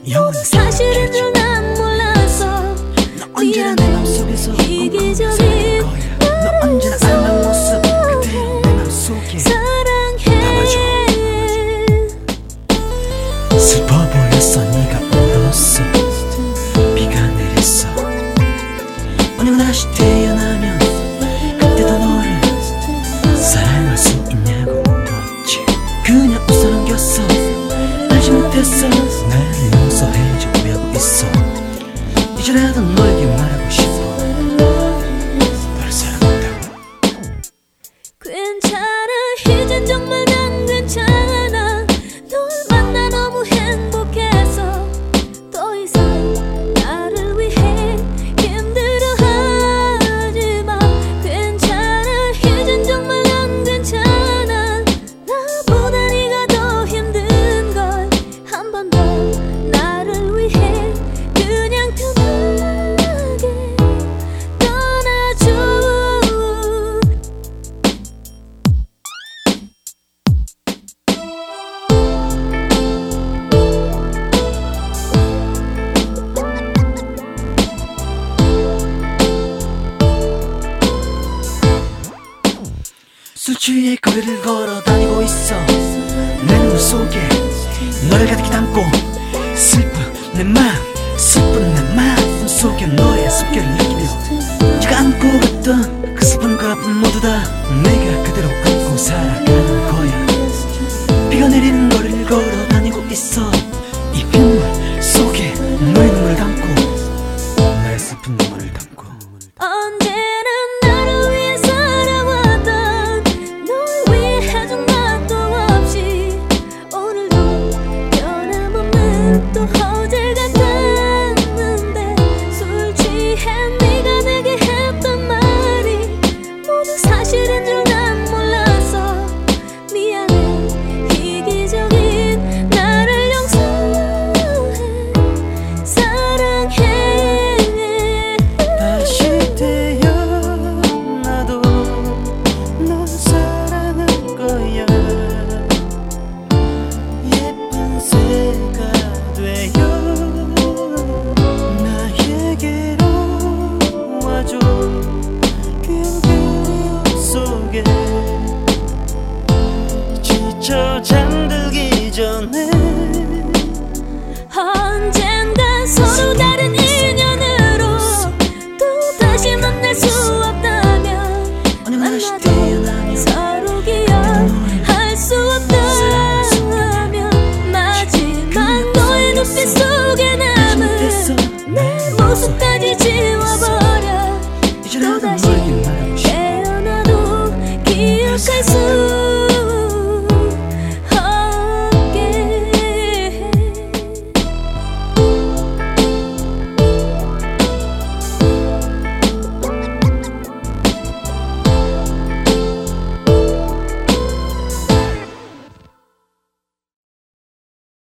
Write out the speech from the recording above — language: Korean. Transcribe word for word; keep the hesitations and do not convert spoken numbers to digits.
영원히 사실은 난 몰랐어. 너 언제나 내 맘속에서 이기적인 너 언제나 아름다운 모습 그대로 내 맘속에 사랑해. 슬퍼 보였어 네가 울었어 비가 내렸어 언젠가 다시 태어나면 그때도 너를 사랑할 수 있냐고 물었지. 그냥 웃어 넘겼어. 알지 못했어 나를 용서해줘 왜하고 있어. 이제라도 너에게 말하고 싶어 너를 사랑한다고. 괜찮아 이젠 정말 난 괜찮아. 널 만나 너무 행복해서 더 이상 나를 위해 힘들어하지 마. 괜찮아 이젠 정말 난 괜찮아. 나보다 네가 더 힘든 걸 한 번 더 나를 위해 그냥 편하게 떠나줘. 술 취해 거리를 걸어 다니고 있어. 내 눈물 속에 너를 가득히 담고